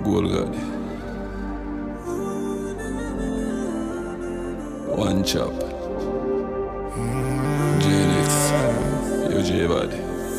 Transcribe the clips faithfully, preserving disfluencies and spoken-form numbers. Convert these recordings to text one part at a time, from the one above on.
Gold God. One chop. J N X. Yo J-Bad.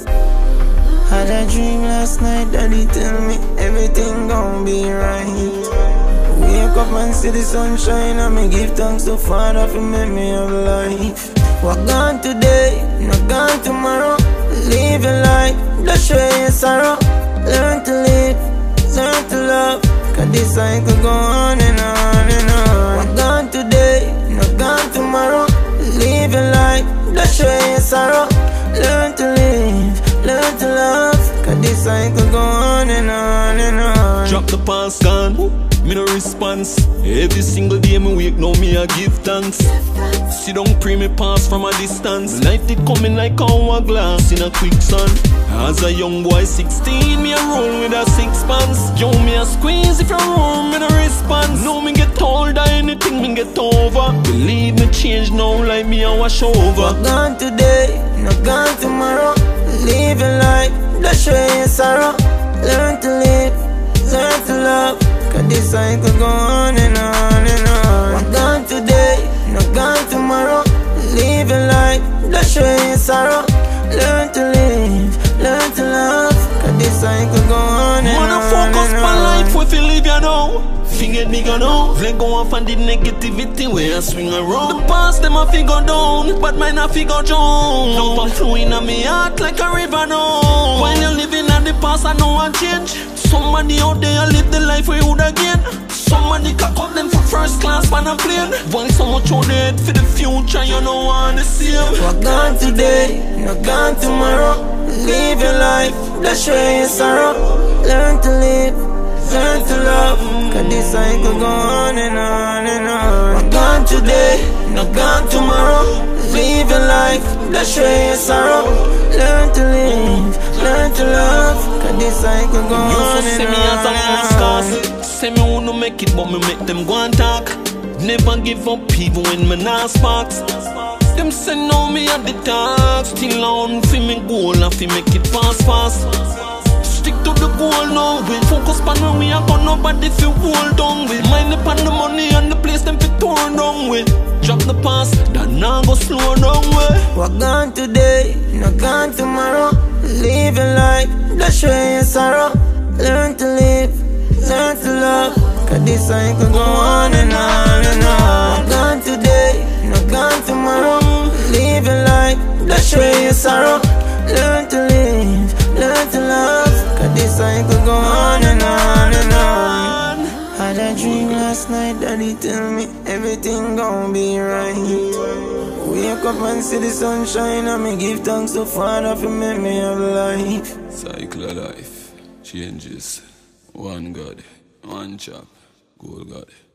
Had a dream last night, daddy tell me everything gon' be right. Wake up and see the sunshine, and me give thanks to Father for make me have life. Walk on today, not gone tomorrow. Live your life, don't show your sorrow. Learn to live, learn to love, cause this cycle go on and on and on. Walk on today, not gone tomorrow. Live your life, don't show your sorrow. Learn to live, learn to love, cause this cycle go on and on and on. Drop the past gun, me no response. Every single day me wake, now me a give thanks. Sit down, pray me pass from a distance. Life it coming like a hourglass in a quicksand. As a young boy sixteen, me a roll with a six pants. Yo, me a squeeze if you roll, me no response. Now me get older, anything me get over. Believe me change now, like me a wash over. Walk on today, not gone tomorrow. Live your life, don't show your sorrow. Learn to live, learn to love, cause this cycle go on and on and on. Walk on today, not gone tomorrow. Live your life, don't show your sorrow. Learn to live, learn to love, cause this cycle go on and Wanna on focus and on on. life if you live you know. Finger nigga know. Let go off on the negativity where I swing around. The past them a figure down, but mine a figure down. Love a flowing on me heart like a river now. While you living at the past, I know I change. Somebody out there live the life we would again. Somebody cock up them for first class on a plane. While so much on head for the future, you know want the same. Walk on today, not gone tomorrow. Live your life, don't show your sorrow. Learn to live, learn to love, cause this cycle go on and on and on. Walk on today, not gone tomorrow. Live your life, don't show your sorrow. Learn to live, learn to love, cause this cycle go You on for and see me as a on lost and on. cause. Say me wanna make it, but me make them go and talk. Never give up even when me not sparks. Them say no me at the talk. Still on fi me goal and fi make it fast fast. Stick to the goal now, we focus on where we are gonna nobody feel hold on with. Mind upon the money and the place them fi torn down with. Drop the past, that now go slow down way. Walk on today, not gone tomorrow. Live your life, don't show your sorrow. Learn to live, learn to love, cause this cycle go on and on and on. Walk on today, not gone tomorrow. Live your life, don't show your sorrow. Learn to live, learn to love, cause this cycle go on and on and on. Had a dream last night, daddy tell me everything gon' be right. Wake up and see the sunshine, and me give thanks to Father for make me have life. Cycle of life changes. One God, one chop. Gold God.